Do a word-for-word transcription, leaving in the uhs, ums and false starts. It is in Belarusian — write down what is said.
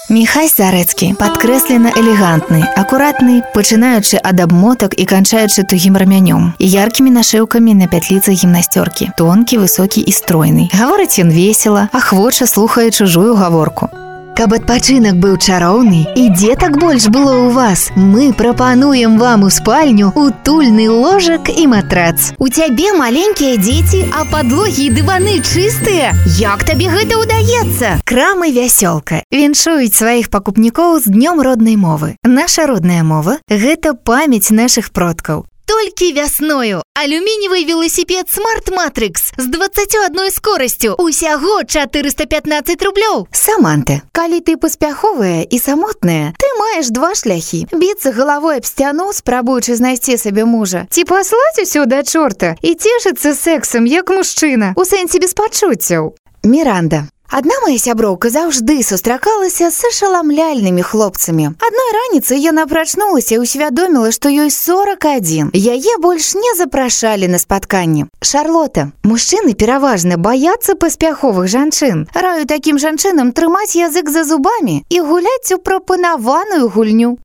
Міхась Зарэцкі падкрэслена элегантны, акуратны, пачынаючы ад абмотак і канчаючы тугім рамянём, і яркімі нашыўкамі на пятліцах гімнасцёркі. Тонкі, высокі і стройны. Гаворыць ён весела, ахвоча слухае чужую гаворку. Каб адпачынак быў чароўны і дзетак больш было ў вас, мы прапануем вам у спальню утульны ложак і матрац. У цябе маленькія дзеці, а падлогі і дываны чыстыя? Як табе гэта ўдаецца? Крамы «Вясёлка» віншуюць сваіх пакупнікоў з днём роднай мовы. Наша родная мова – гэта памяць нашых продкаў. Толькі вясною алюміниевый велосипед Smart Matrix з дваццаццю адной скорасцю усяго чатырыста пятнаццаць рублёў. Саманта, калі ты паспяховая і самотная, ты маеш два шляхі: біцца галавой аб сцяну, спрабуючы знайсці сабе мужа, ці паслаць усё да чорта і цешыцца сексам як мужчына, у сэнсе без пачуццяў. Міранда. Адна моя сяброўка заўжды сустракалася з ашаламляльнымі хлопцамі. Адной раніцай яна прачнулася і усвядоміла, што ёй сорак адзін. Яе больш не запрашалі на спатканні. Шарлота. Мужчыны пераважна баяцца паспяховых жанчын. Раю такім жанчынам трымаць язык за зубамі і гуляць у прапанаваную гульню.